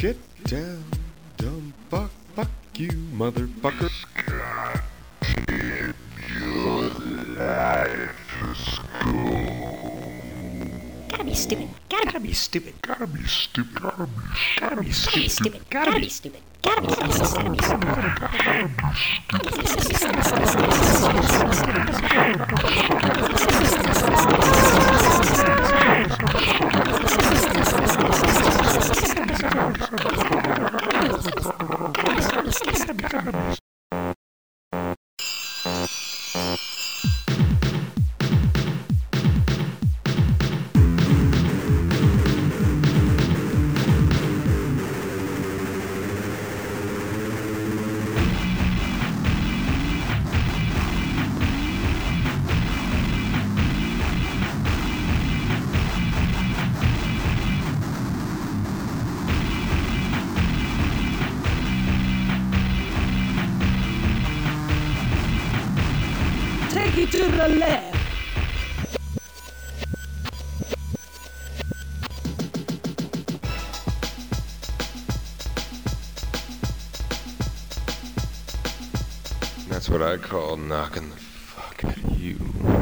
Get down, dumb fuck you, motherfucker. Gotta be stupid. Gotta be stupid. Gotta be stupid. Gotta be Gotta be stupid. Gotta be stupid. Gotta be Take it to the left. That's what I call knocking the fuck out of you.